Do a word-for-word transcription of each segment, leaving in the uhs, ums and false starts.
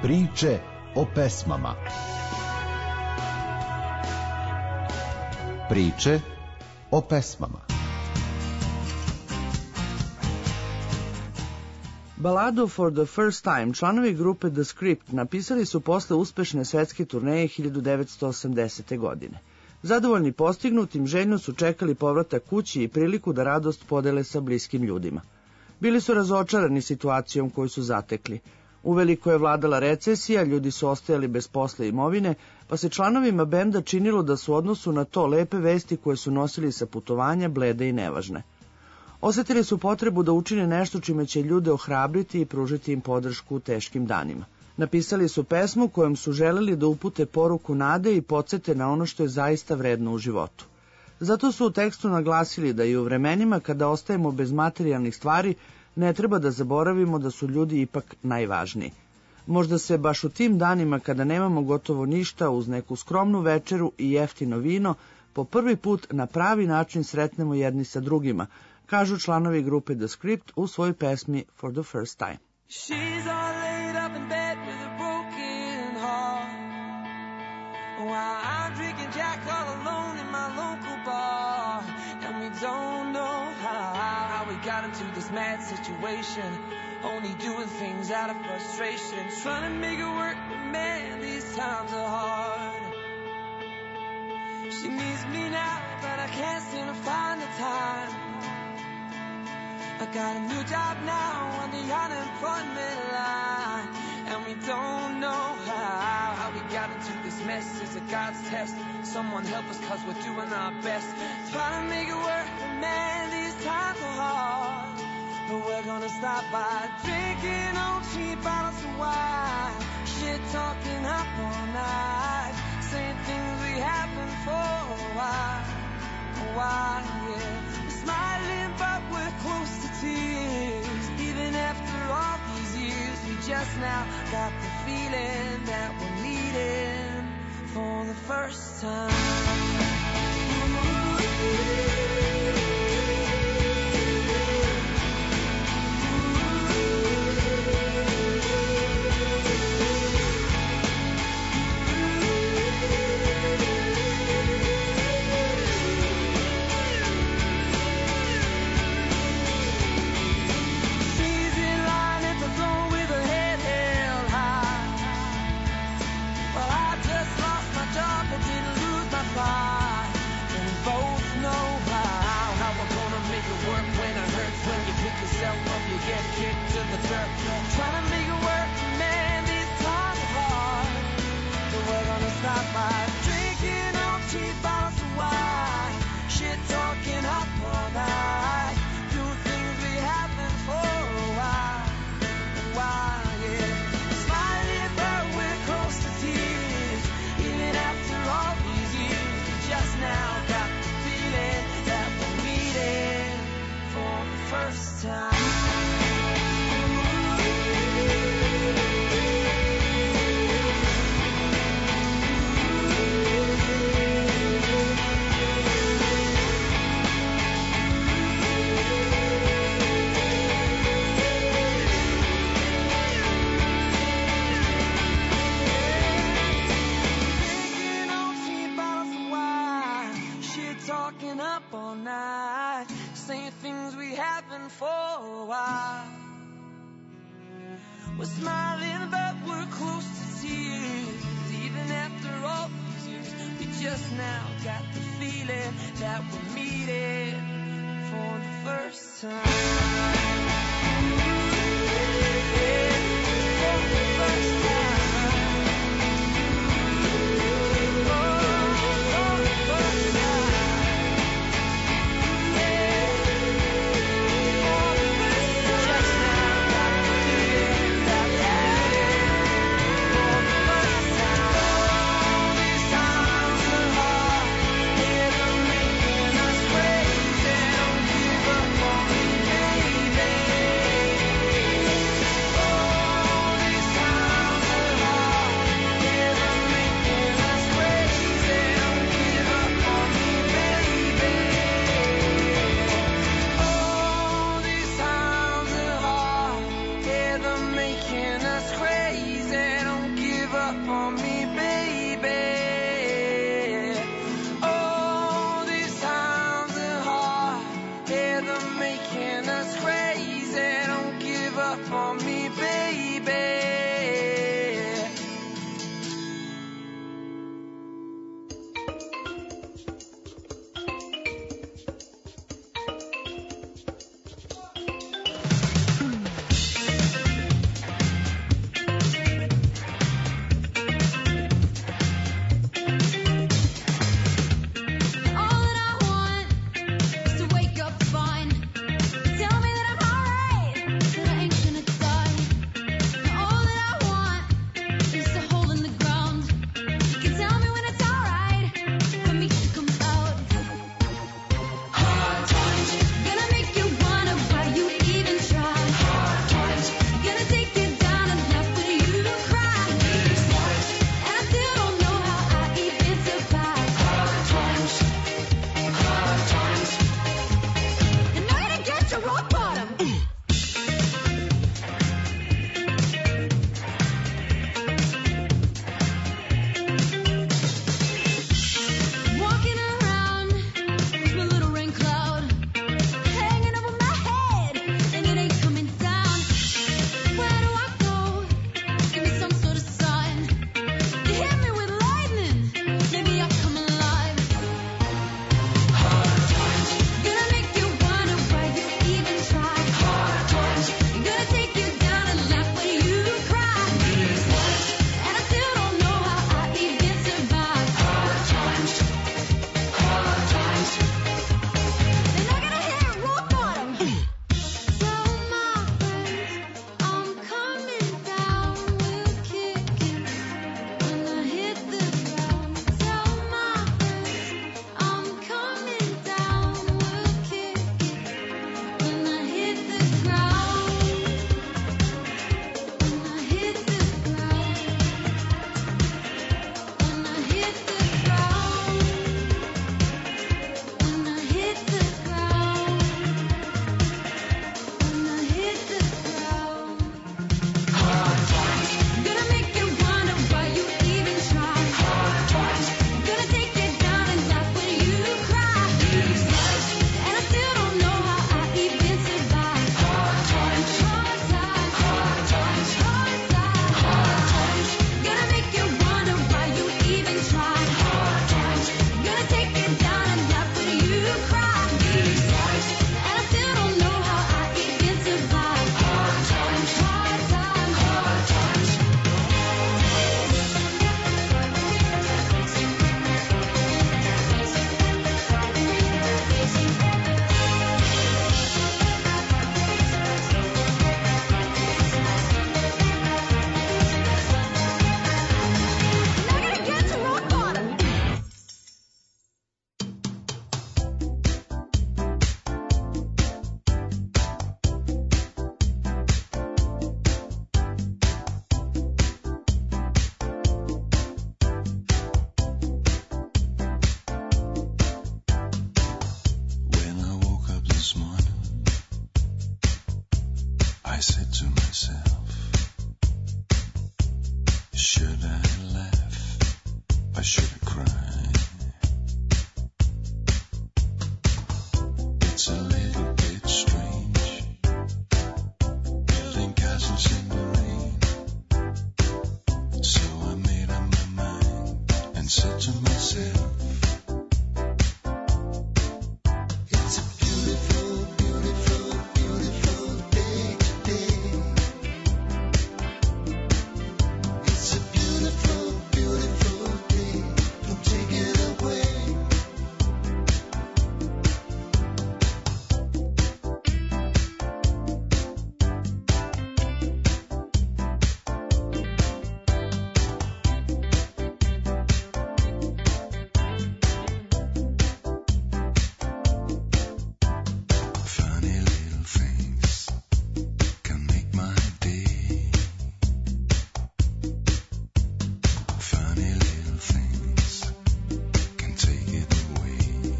Priče o pesmama. Priče o pesmama. Baladu For the First Time članovi grupe The Script napisali su posle uspešne svetske turneje hiljadu devetsto osamdesete. godine. Zadovoljni postignutim, željno su čekali povratak kući i priliku da radost podele sa bliskim ljudima. Bili su razočarani situacijom koju su zatekli. Uveliko je vladala recesija, ljudi su ostajali bez posla i imovine, pa se članovima benda činilo da su u odnosu na to lepe vesti koje su nosili sa putovanja blede i nevažne. Osetili su potrebu da učine nešto čime će ljude ohrabriti i pružiti im podršku u teškim danima. Napisali su pesmu kojom su želeli da upute poruku nade i podsete na ono što je zaista vredno u životu. Zato su u tekstu naglasili da i u vremenima kada ostajemo bez materijalnih stvari ne treba da zaboravimo da su ljudi ipak najvažniji. Možda se baš u tim danima kada nemamo gotovo ništa uz neku skromnu večeru i jeftino vino po prvi put na pravi način sretnemo jedni sa drugima, kažu članovi grupe The Script u svojoj pesmi For the First Time. She's all laid up in bed with a broken heart, while I'm drinking Jack all alone in my local bar, and we don't know how, how we got into this mad situation, only doing things out of frustration, trying to make it work, but man, these times are hard. She needs me now, but I can't seem to find the time. I got a new job now on the unemployment line, and we don't know how, how we got into this mess. Is it God's test? Someone help us, cause we're doing our best, trying to make it work, but man, these times are hard. But we're gonna stop by drinking on cheap bottles of wine, shit talking up all night, saying things we haven't for a while, a while, yeah. Smiling, but we're close to tears. Even after all these years, we just now got the feeling that we're meeting for the first time. Trying to make it work, man, these times are hard. So we're gonna stop by drinking on cheap bottles of wine, shit talking up all night, do things we haven't for a while, a while, yeah. Smiling, but we're close to tears. Even after all these years, we just now got the feeling that we're meeting for the first time. We're smiling, but we're close to tears. Even after all these years, we just now got the feeling that we're meeting for the first time. Yeah, for the first time. Baby Should I laugh or should I cry? It's a little bit strange, building castles in the rain. So I made up my mind and said to myself, it's a beautiful, beautiful, beautiful day today. It's a beautiful, beautiful day. Don't take it away. Funny little things can make my day. Funny little things can take it away.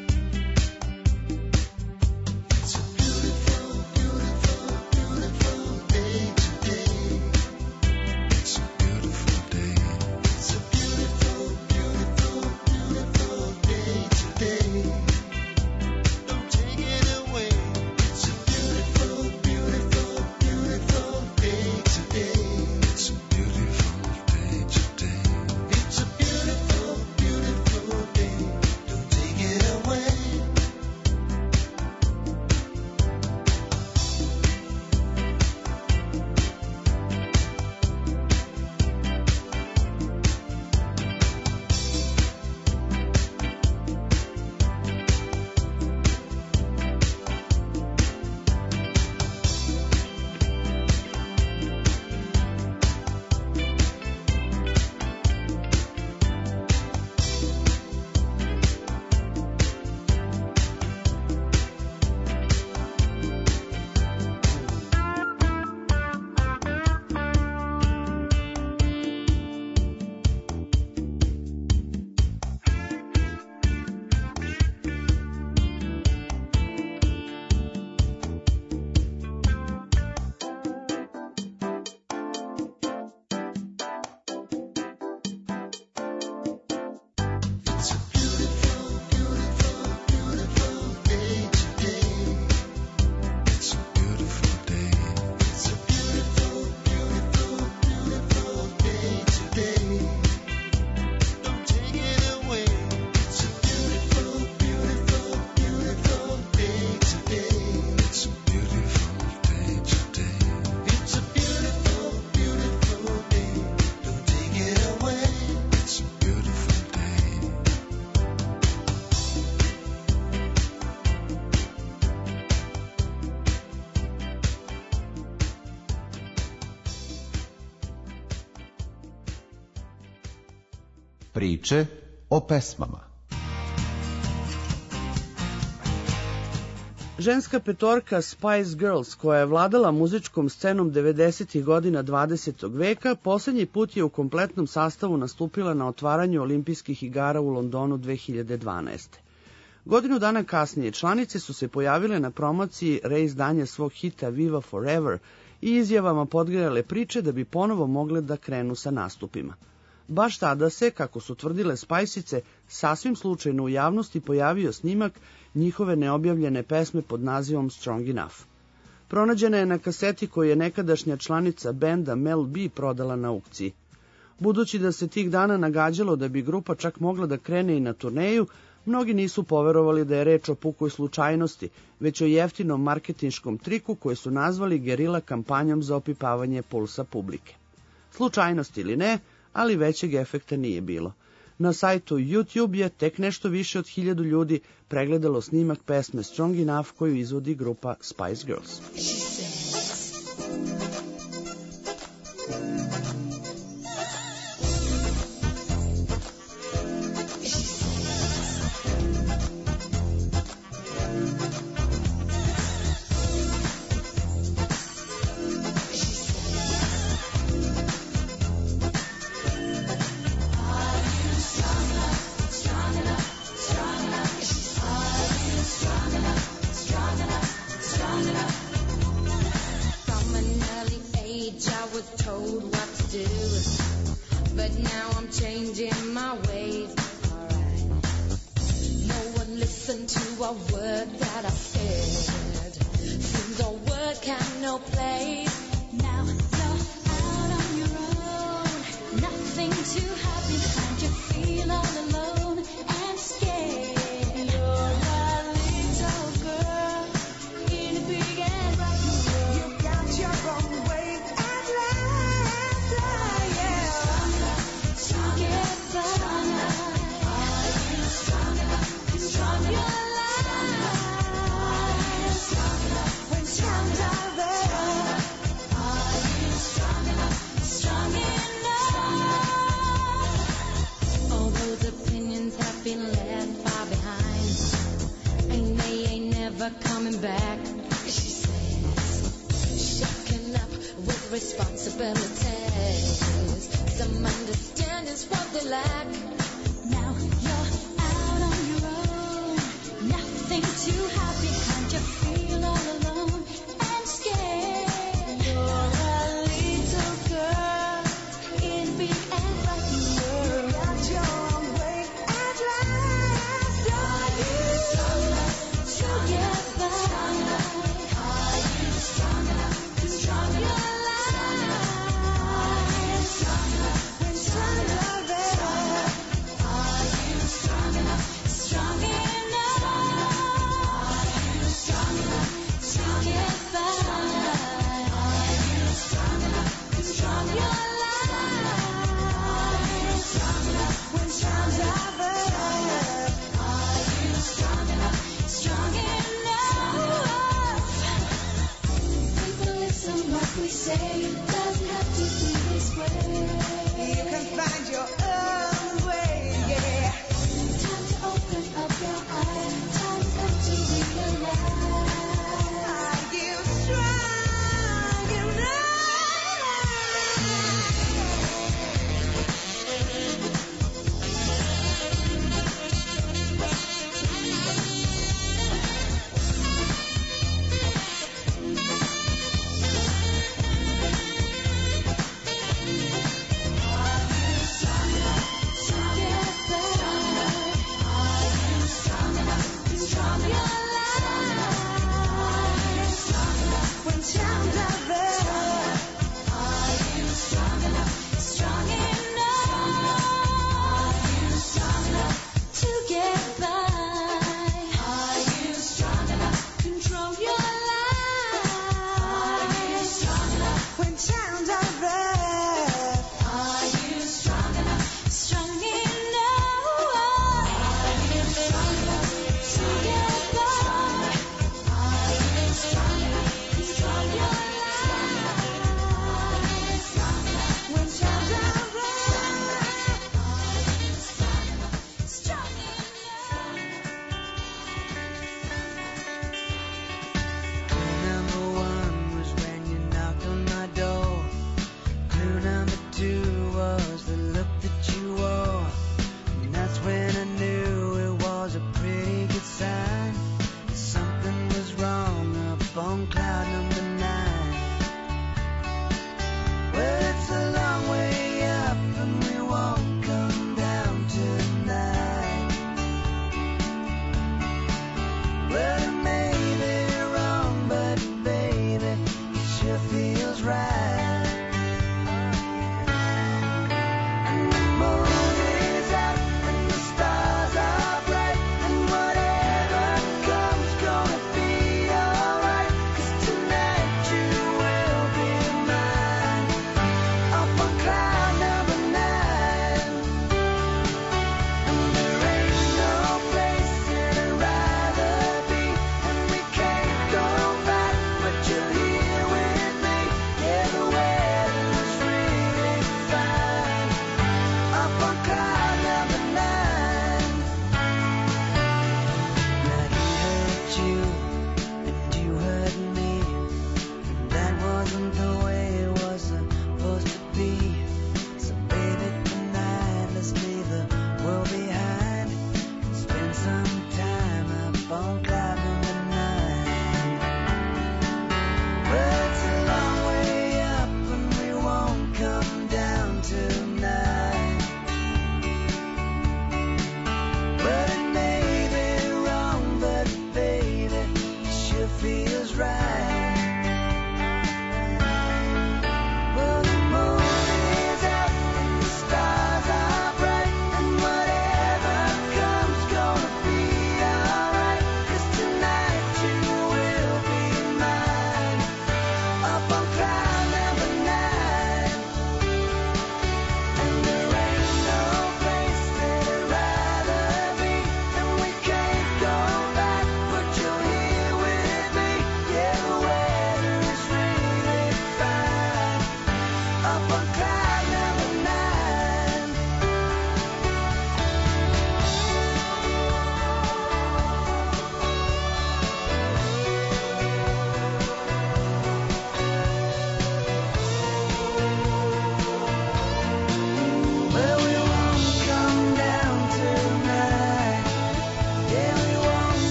It's a beautiful, beautiful, beautiful day today. It's a beautiful day. It's a beautiful, beautiful, beautiful day today. Don't take it away. It's a beautiful, beautiful, beautiful day today. It's a beautiful day today. It's a beautiful, beautiful day. Don't take it away. It's a beautiful, beautiful, beautiful day today. It's a beautiful day. It's a beautiful, beautiful, beautiful day today. Don't take it away. It's a beautiful, beautiful, beautiful day today. It's a beautiful day today. It's a beautiful, beautiful day. Don't take it away. It's a beautiful day. Priče o pesmama. Ženska petorka Spice Girls, koja je vladala muzičkom scenom devedesetih godina dvadesetog veka, posljednji put je u kompletnom sastavu nastupila na otvaranju olimpijskih igara u Londonu dve hiljade dvanaeste. Godinu dana kasnije članice su se pojavile na promociji reizdanja svog hita Viva Forever i izjavama podgrejale priče da bi ponovo mogle da krenu sa nastupima. Baš tada se, kako su tvrdile Spajsice, sasvim slučajno u javnosti pojavio snimak njihove neobjavljene pesme pod nazivom Strong Enough. Pronađena je na kaseti koju je nekadašnja članica benda Mel B prodala na aukciji. Budući da se tih dana nagađalo da bi grupa čak mogla da krene i na turneju, mnogi nisu poverovali da je reč o pukoj slučajnosti, već o jeftinom marketinškom triku koje su nazvali gerila kampanjom za opipavanje pulsa publike. Slučajnost ili ne, ali većeg efekta nije bilo. Na sajtu YouTube je tek nešto više od hiljadu ljudi pregledalo snimak pesme Strong Enough koju izvodi grupa Spice Girls. Strong enough, strong enough, strong enough, strong enough. told what to do, but now I'm changing my ways. Alright. No one listened to a word that I said. Seems a word can no place. Now you're out on your own, nothing to hide behind. You feel all alone and scared. You're a little girl in a big and bright world. You got your own way at last. I am stronger, stronger, stronger. Are you strong enough to strong your life? Stronger when times are rough. Are you strong enough, strong enough? All those opinions have been left far behind, and they ain't never coming back. She says, shaken up with responsibilities. Some understanding's what they lack. Now you're out on your own, nothing to hide behind. You feel all alone and scared. You're a little girl in big and bright world. You got your own way at last. Are you strong enough together? Are you strong enough to strong your life? Strong enough when times are rough. Are you strong enough, strong enough? Are you strong enough together? Are you strong enough to strong your life? Strong enough when times are rough. Are you strong enough, strong enough? People listen what we say, doesn't have to be this way. You can find your own way, yeah. Time to open up your eyes, time come to realize. Are you strong enough?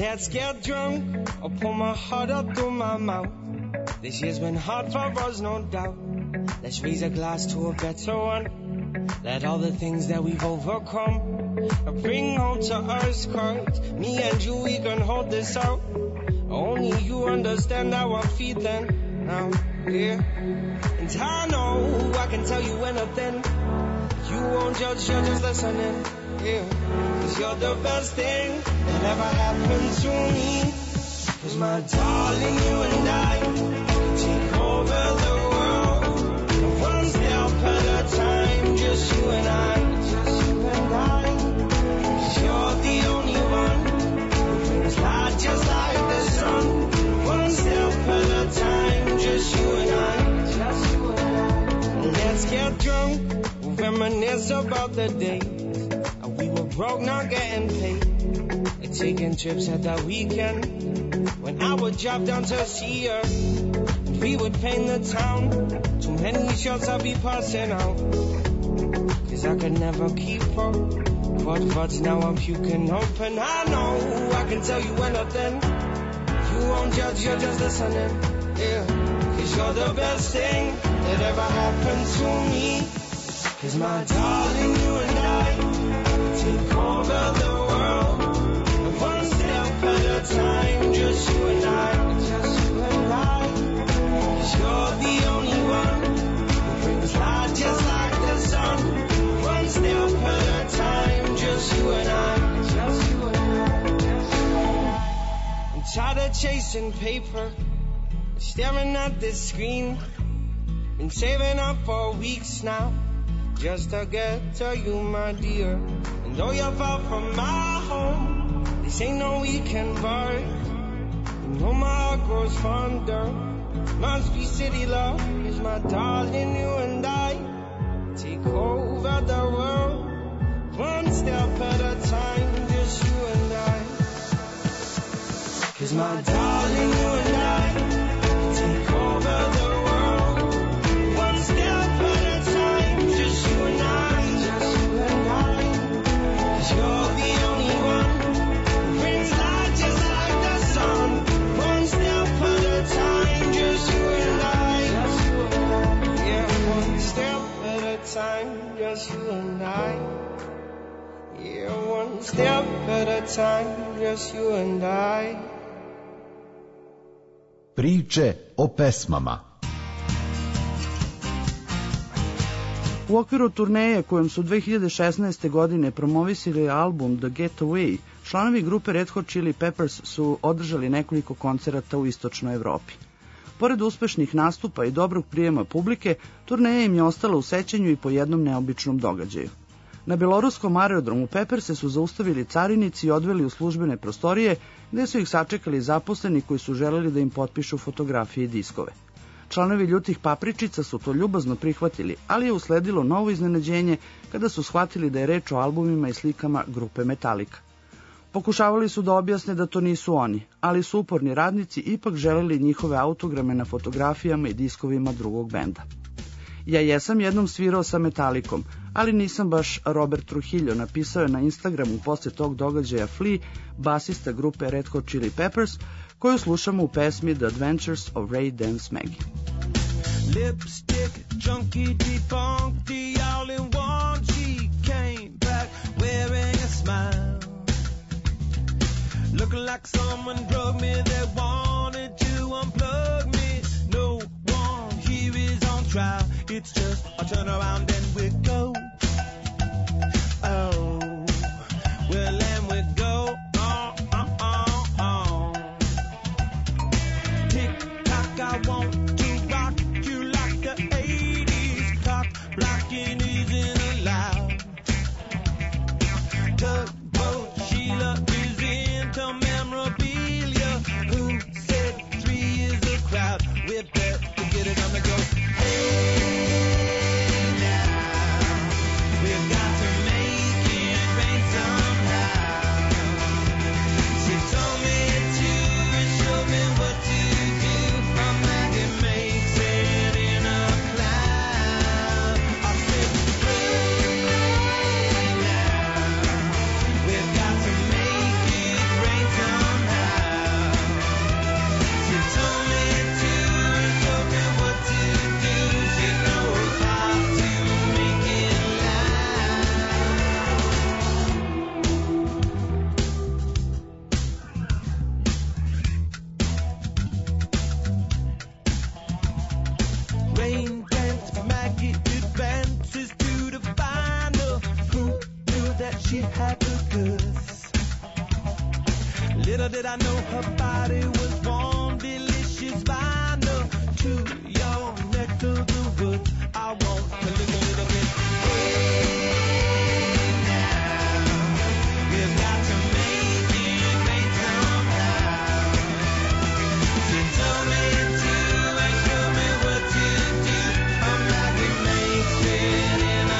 Let's get drunk. I'll pour my heart up through my mouth. This year's been hard for us, no doubt. Let's raise a glass to a better one. Let all the things that we've overcome bring home to us, 'cause me and you, we can hold this out. Only you understand how I'm feeling now, yeah. And I know I can tell you anything. You won't judge, you're just listening, yeah. 'Cause you're the best thing that ever happened to me. 'Cause my darling, you and I can take over the world, one step at a time, just you and I, just you and I. 'Cause you're the only one who brings light just like the sun, one step at a time, just you and I, just you and I. Let's get drunk, we'll reminisce about the days we were broke, not getting paid, and taking trips at that weekend when I would drop down to see her, and we would paint the town. Too many shots I'd be passing out, 'cause I could never keep up. But but now I'm puking up, and I know I can tell you anything. You won't judge, you're just listening, yeah. 'Cause you're the best thing that ever happened to me. 'Cause my darling, you and I take over the world, one step at a time, just you and I, just you and I. 'Cause you're the only one who brings light just like the sun, one step at a time, just you and I, just you and I, just you and I. I'm tired of chasing paper, staring at this screen, been saving up for weeks now, just to get to you, my dear. And though you're far from my home, this ain't no weekend bar. You know my heart grows fonder. Must be city love, 'cause my darling, you and I take over the world, one step at a time, just you and I. 'Cause my darling, you and I take over the world, one step at a time, just you and I, just you and I. 'Cause you're the only one who brings light just like the sun, one step at a time, just you and I, just you and I. Yeah, one step at a time, just you and I. Yeah, one step at a time, just you and I. Priče o pesmama. U okviru turneje kojom su dve hiljade šesnaeste. godine promovisali album The Getaway, članovi grupe Red Hot Chili Peppers su održali nekoliko koncerata u istočnoj Evropi. Pored uspešnih nastupa i dobrog prijema publike, turneja im je ostala u sećanju i po jednom neobičnom događaju. Na beloruskom aerodromu Pepperse su zaustavili carinici i odveli u službene prostorije, gde su ih sačekali zaposleni koji su želeli da im potpišu fotografije i diskove. Članovi Ljutih papričica su to ljubazno prihvatili, ali je usledilo novo iznenađenje kada su shvatili da je reč o albumima i slikama grupe Metallica. Pokušavali su da objasne da to nisu oni, ali su uporni radnici ipak želeli njihove autograme na fotografijama i diskovima drugog benda. Ja jesam jednom svirao sa Metallicom, ali nisam baš Robert Trujillo, napisao je na Instagramu posle tog događaja Flea, basista grupe Red Hot Chili Peppers, koju slušamo u pesmi The Adventures of Ray Dance Maggie. Lipstick, junkie, defunky, all in one. She came back wearing a smile, looking like someone drugged me. They wanted to unplug me. No one here is on trial. It's just a turn around and we go. Oh, well, and we go. Oh, oh, oh, oh. Tick tock, I want to rock you like the eighties. Cock blocking isn't allowed. Tugboat Sheila is into memorabilia. Who said three is a crowd? We better get it on the go. Hey, now. she had the goods. Little did I know her body was warm, delicious, vinyl to your neck of the woods. I want to look a little bit. Hey, now, we've got to make it rain somehow. She told me to and showed me what to do. I'm like a maid in a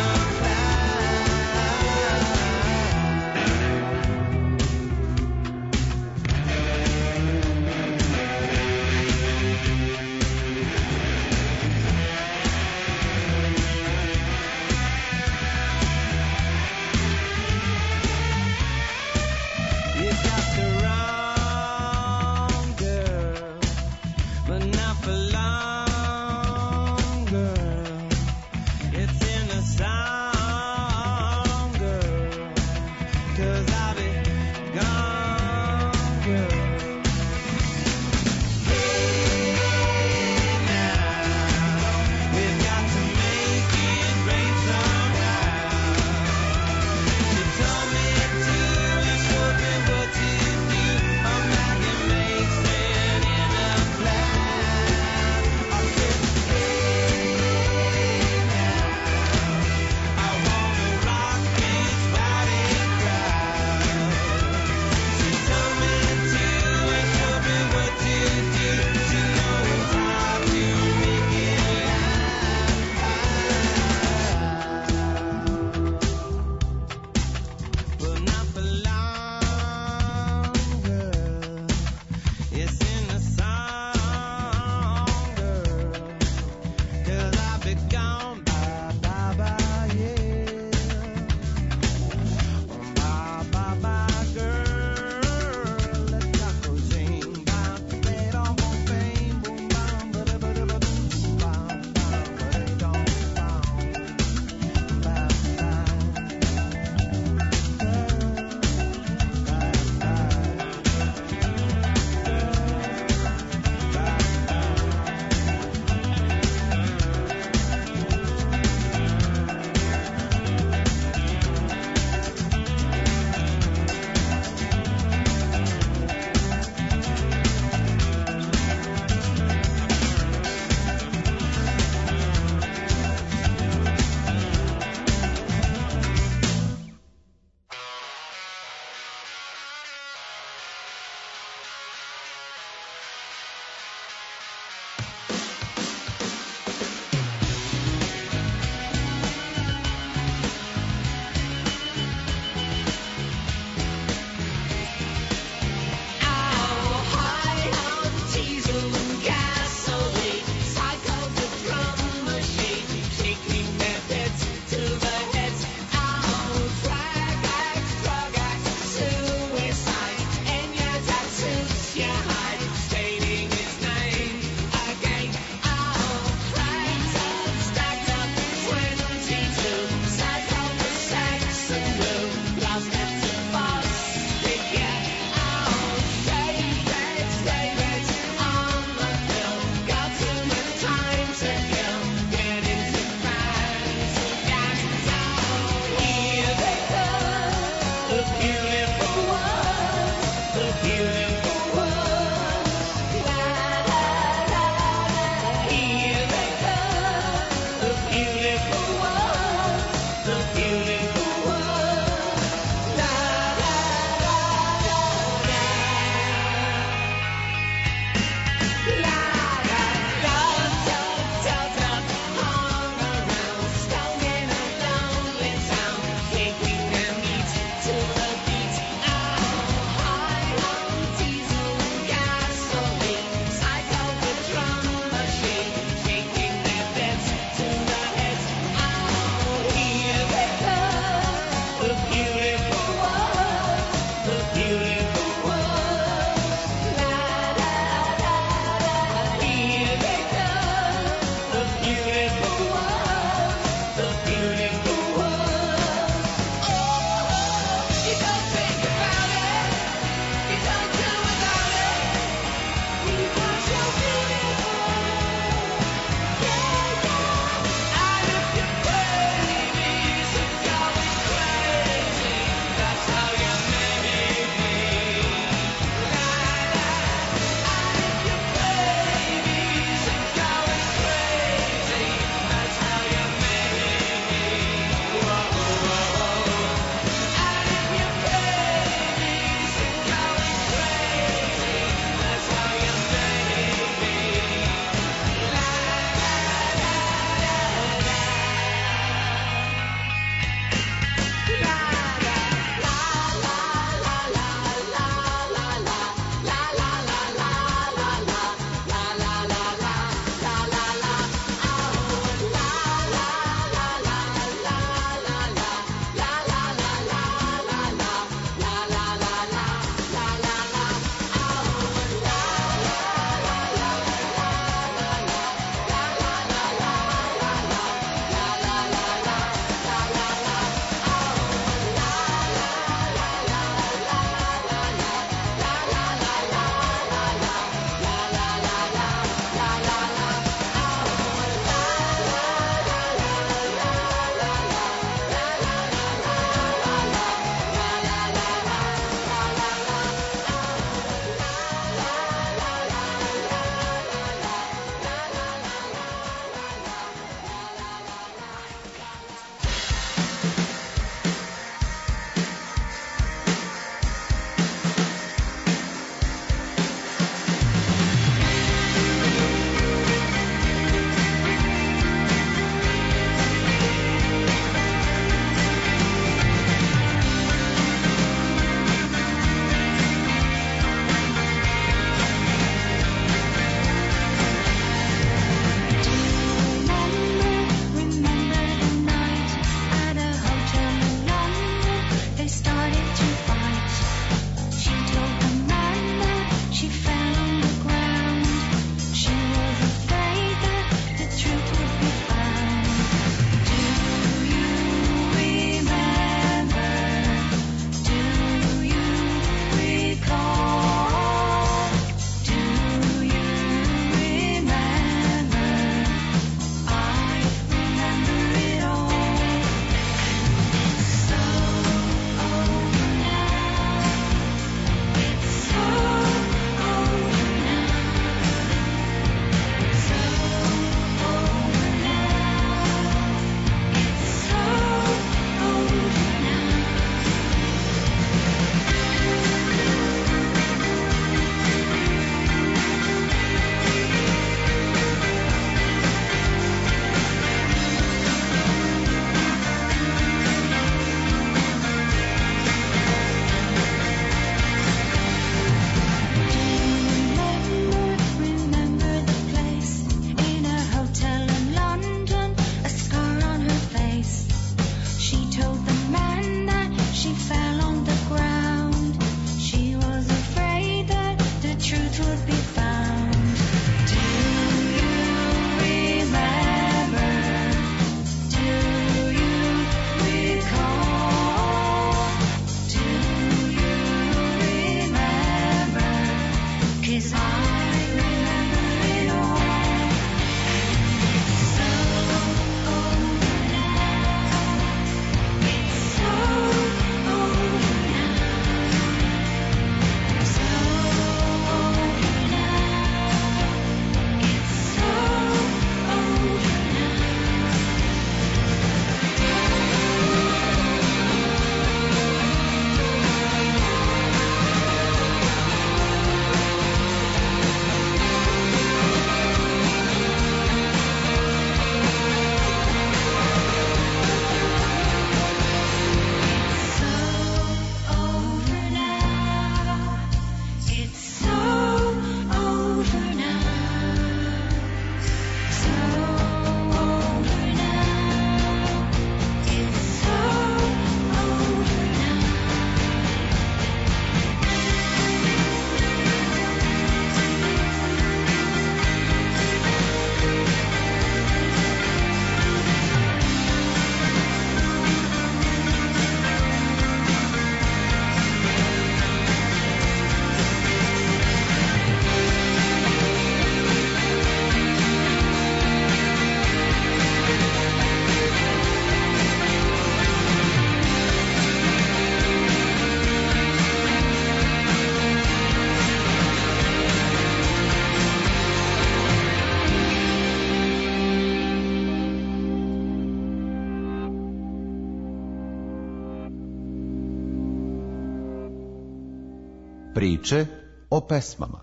Priče o pesmama.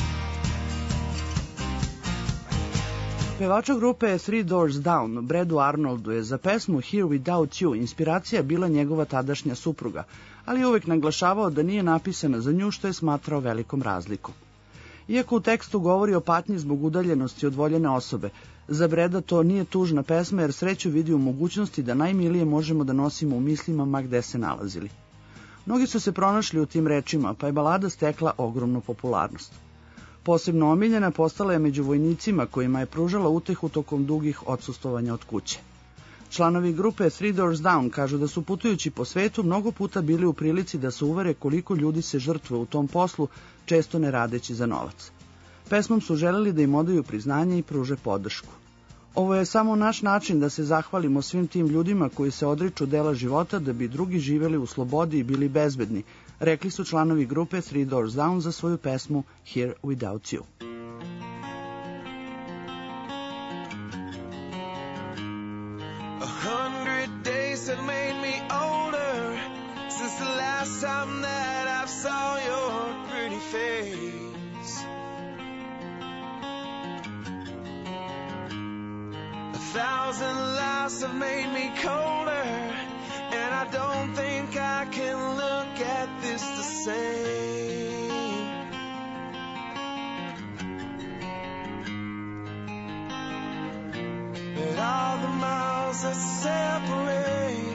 Pevača grupe Three Doors Down, Bradu Arnoldu, je za pesmu Here Without You inspiracija bila njegova tadašnja supruga, ali je uvek naglašavao da nije napisana za nju, što je smatrao velikom razlikom. Iako u tekstu govori o patnji zbog udaljenosti od voljene osobe, za Breda to nije tužna pesma jer sreću vidi u mogućnosti da najmilije možemo da nosimo u mislima ma gde se nalazili. Mnogi su se pronašli u tim rečima, pa je balada stekla ogromnu popularnost. Posebno omiljena postala je među vojnicima kojima je pružala utehu tokom dugih odsustovanja od kuće. Članovi grupe Three Doors Down kažu da su putujući po svetu mnogo puta bili u prilici da se uvere koliko ljudi se žrtvuje u tom poslu, često ne radeći za novac. Pesmom su želeli da im odaju priznanje i pruže podršku. Ovo je samo naš način da se zahvalimo svim tim ljudima koji se odriču dela života da bi drugi živeli u slobodi i bili bezbedni, rekli su članovi grupe Three Doors Down za svoju pesmu Here Without You. A hundred days have made me older since the last time that I saw your pretty face. A thousand lives have made me colder, and I don't think I can look at this the same. But all the miles that separate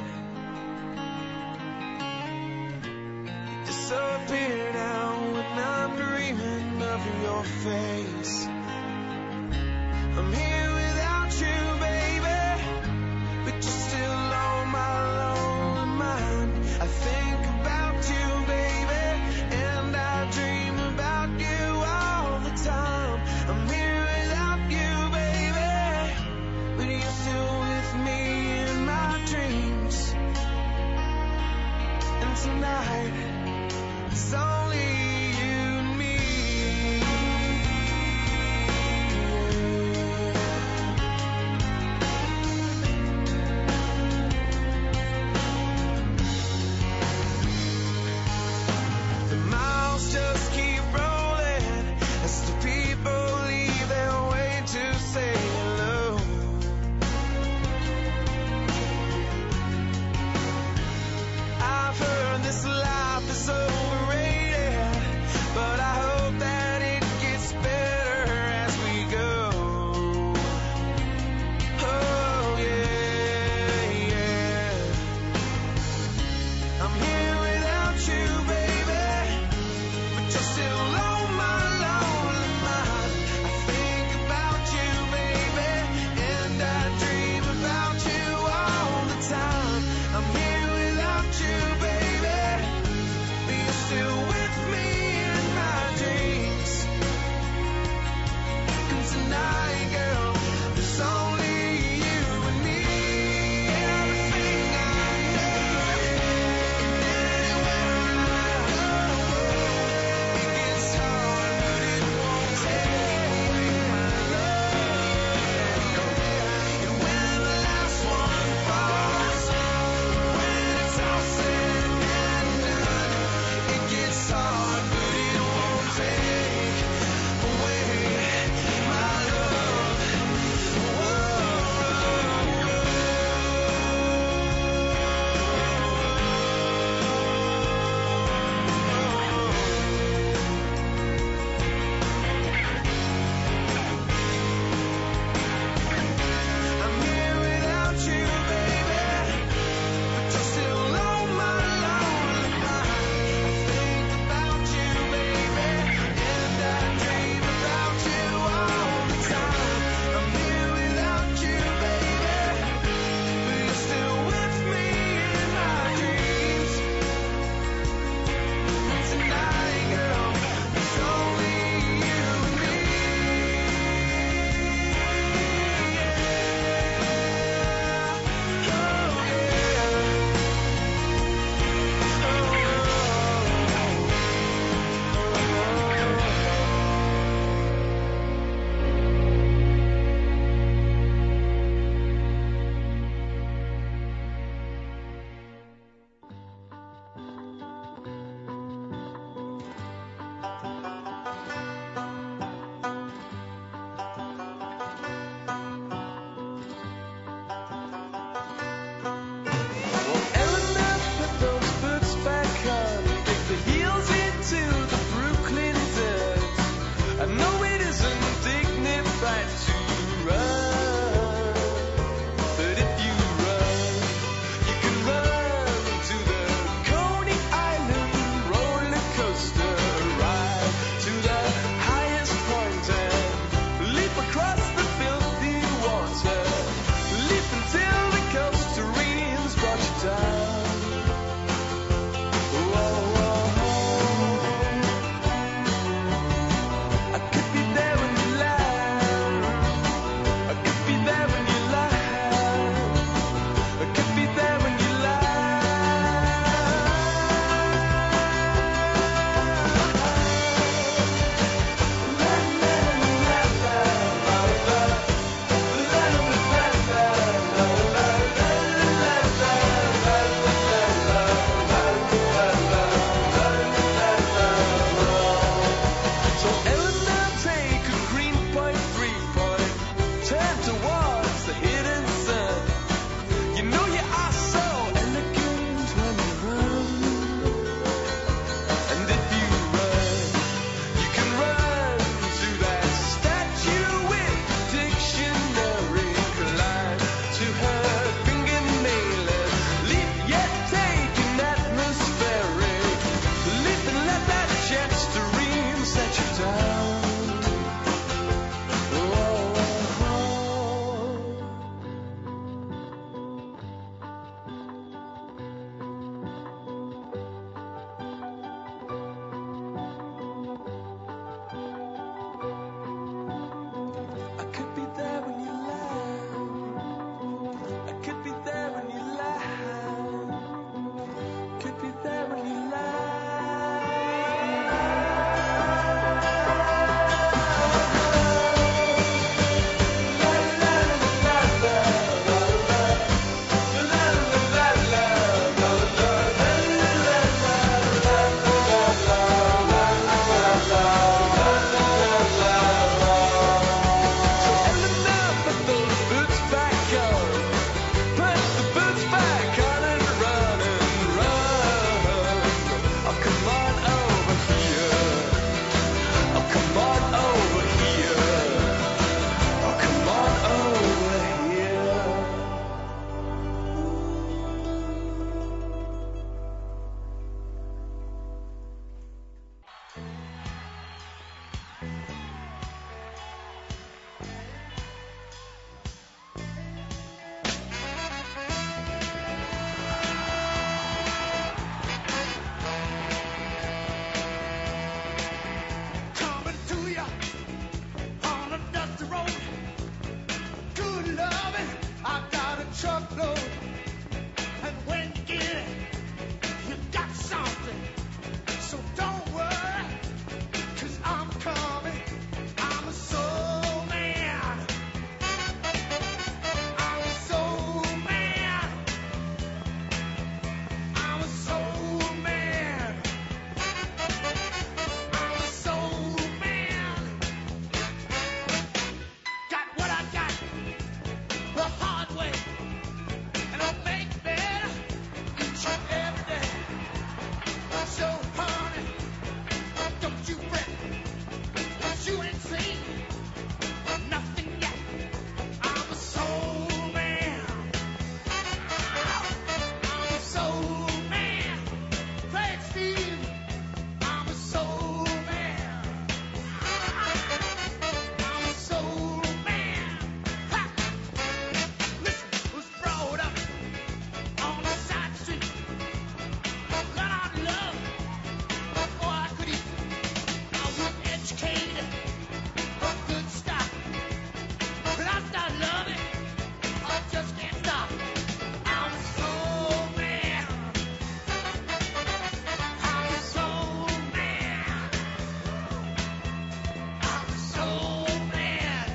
disappear now when I'm dreaming of your face. I'm here without you, baby, but you're still on my lonely mind. I think about you, baby, and I dream about you all the time. I'm here without you, baby, but you're still with me in my dreams. And tonight, it's only you and me. afloat. And when you get it, you got something. So don't worry, 'cause I'm coming. I'm a soul man. I'm a soul man. I'm a soul man. I'm a soul man. Got what I got the hard way, and I'll make better each and every day. So honey, don't you fret, 'cause you ain't seen nothing yet. I'm a soul man. I'm a soul man. Play it, Steve. I'm a soul man. I'm a soul man. Ha! Listen, was brought up on the side street. Got out love before I could eat. I was educated for good stuff. But I start loving, I just can't stop. I'm a soul man. I'm a soul man. I'm a soul man.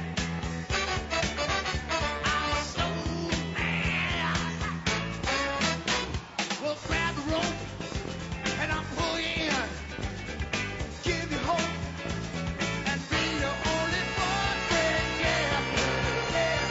I'm a soul man. Well, grab the rope and I'll pull you in. Give you hope and be your only boyfriend. Yeah, yeah.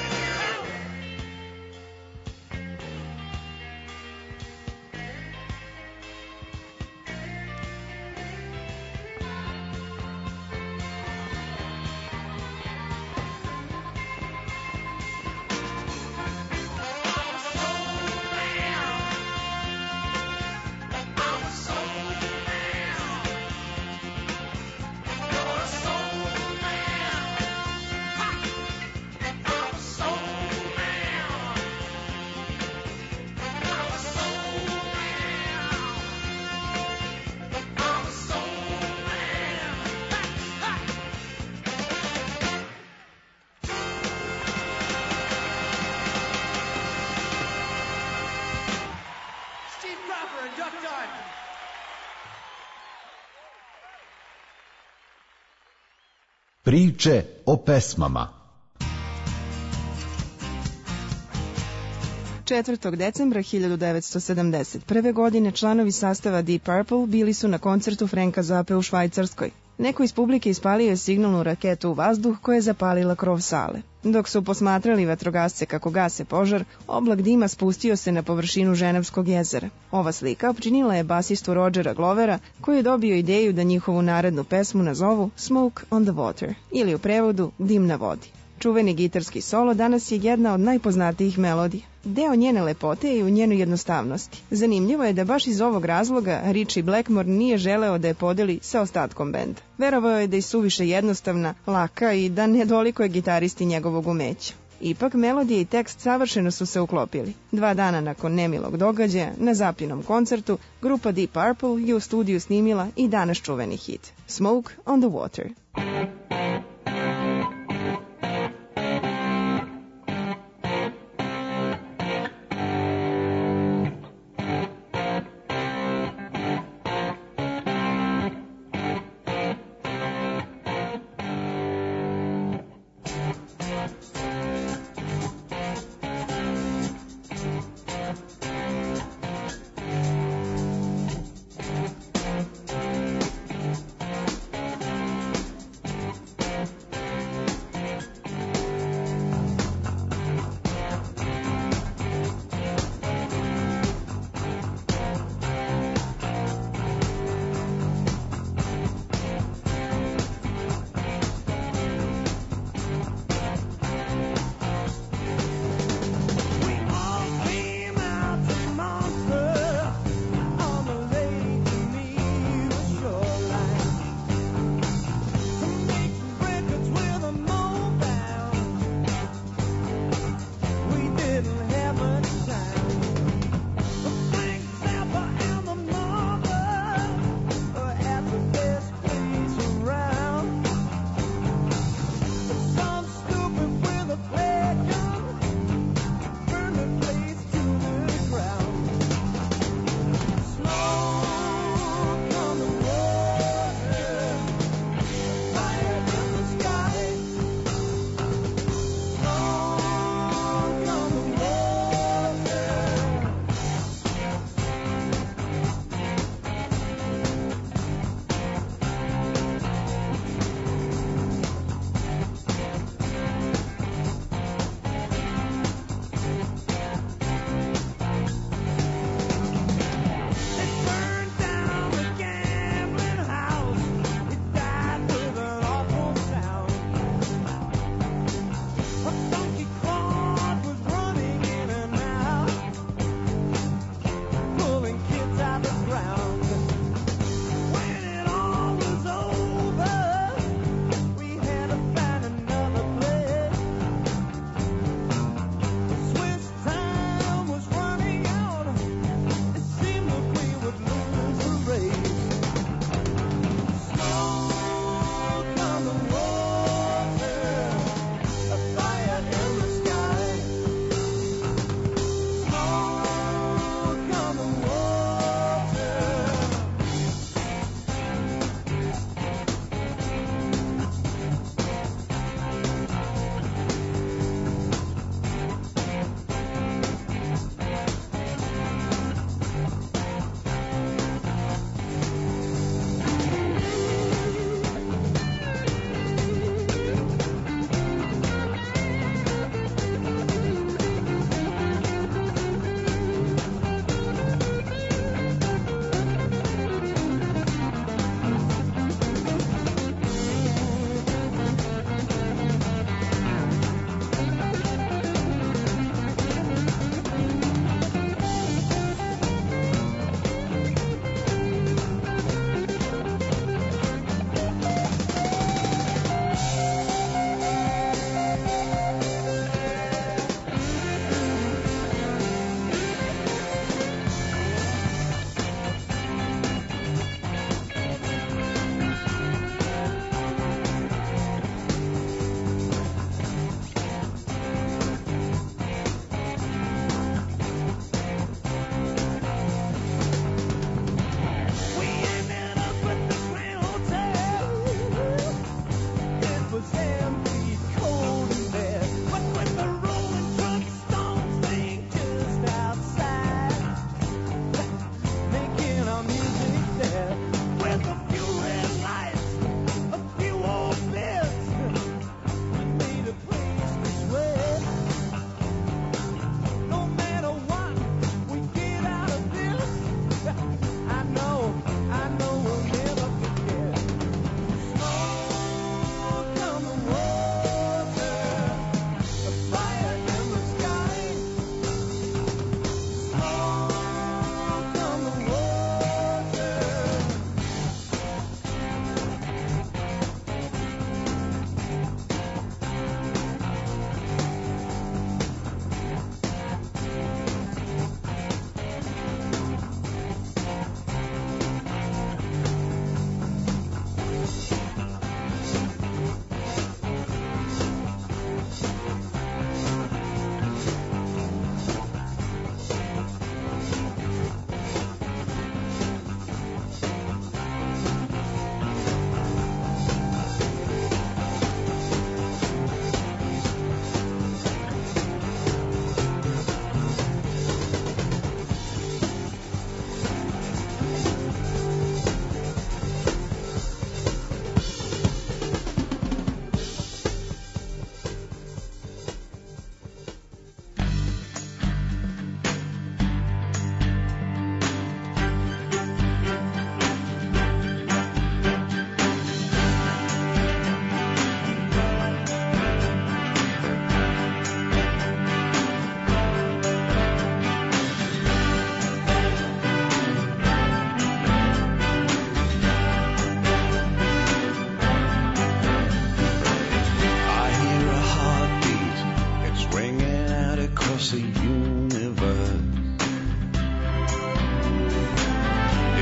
I'm a soul man. You're a soul man. Ha! I'm a soul man. I'm a soul man. I'm a soul man. Ha! Ha! Steve Cropper and Duck Dodger. Priče o pesmama. četvrtog decembra hiljadu devetsto sedamdeset prve. godine članovi sastava Deep Purple bili su na koncertu Franka Zappe u Švajcarskoj. Neko iz publike ispalio je signalnu raketu u vazduh koja je zapalila krov sale. Dok su posmatrali vatrogasce kako gase požar, oblak dima spustio se na površinu Ženevskog jezera. Ova slika opčinila je basistu Rodgera Glovera, koji je dobio ideju da njihovu narednu pesmu nazovu Smoke on the Water, ili u prevodu Dim na vodi. Čuveni gitarski solo danas je jedna od najpoznatijih melodija. Deo njene lepote je i u njenoj jednostavnosti. Zanimljivo je da baš iz ovog razloga Richie Blackmore nije želeo da je podeli sa ostatkom benda. Verovao je da je suviše jednostavna, laka i da ne dolikuje gitaristi njegovog umeća. Ipak melodija i tekst savršeno su se uklopili. Dva dana nakon nemilog događaja, na Zappinom koncertu, grupa Deep Purple je u studiju snimila i danas čuveni hit Smoke on the Water.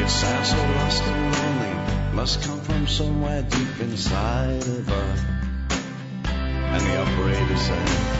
It sounds so lost and lonely, must come from somewhere deep inside of us. And the operator said,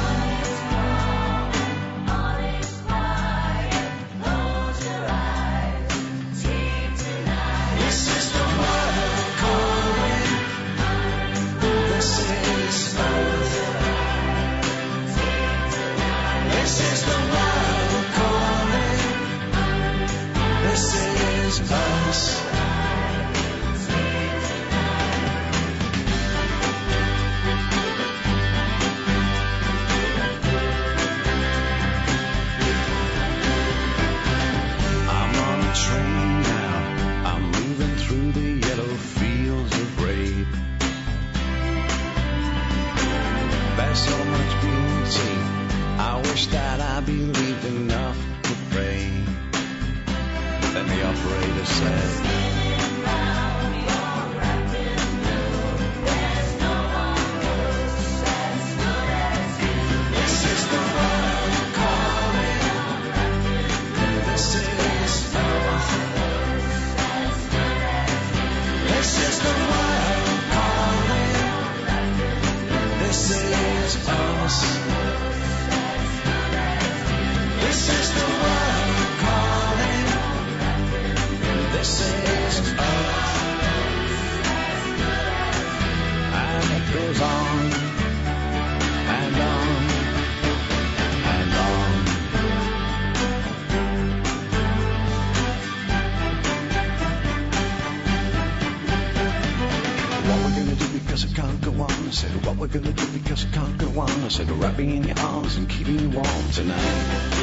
I said, wrap me in your arms and keep me warm tonight.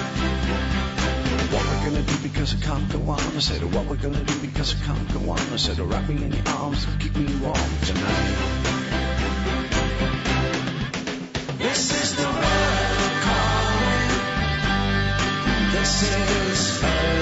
What we're gonna do because I can't go on. I said, what we're gonna do because I can't go on. I said, wrap me in your arms and keep me warm tonight. This is the world calling. This is Earth.